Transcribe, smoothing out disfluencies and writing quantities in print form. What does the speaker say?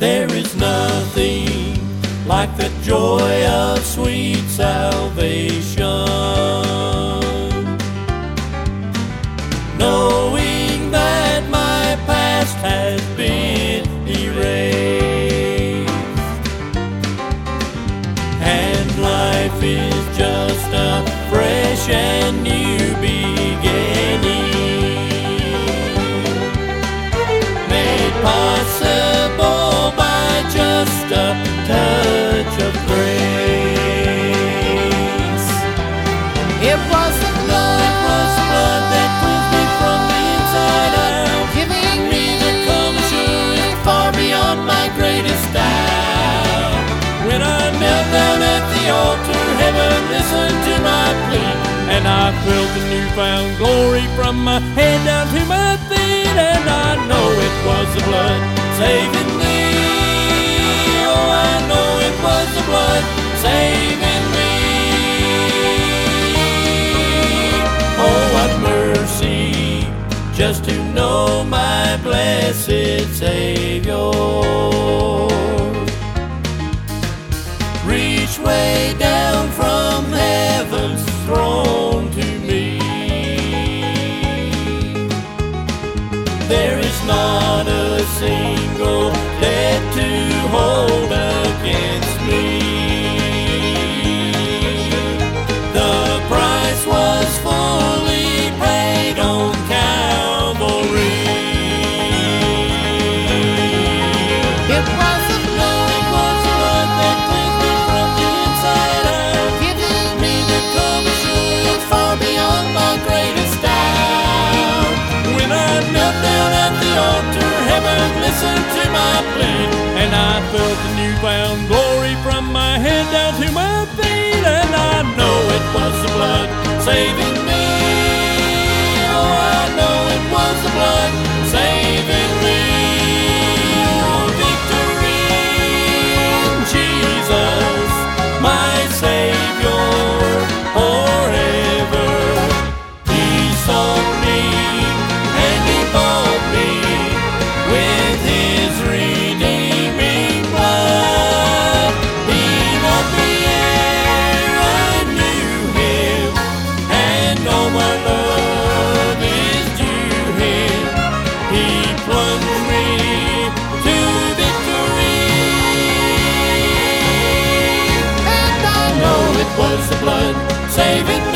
There is nothing like the joy of sweet salvation, knowing that my past has been erased, and life is just a fresh and new beginning, made possible by just a touch of grace. It was the blood that cleansed me from the inside out, giving me the calm assurance far beyond my greatest doubt. When I knelt down at the altar, heaven listened to my plea, and I felt the newfound glory from my head down to my feet, and I know it was the blood saving me. Oh, I know it was the blood saving me. Oh, what mercy just to know my blessed Savior reach way down from heaven's throne to me. There is not a single debt to hold against me. The price was fully paid on Calvary. It was the blood that cleansed me from the inside out, giving me the calm assurance far beyond my greatest doubt. When I knelt down at the altar, heaven listened to my plea, and I felt the newfound glory from my head down to my feet, and I know it was the blood saving me. Oh, I know it was the blood saving me. Oh, victory in Jesus, my Savior forever. He saw me and He bought me with His redeeming blood. He bought me ere I knew Him, and all my love is due Him. He plunged me to victory, and I know it was the blood saving me.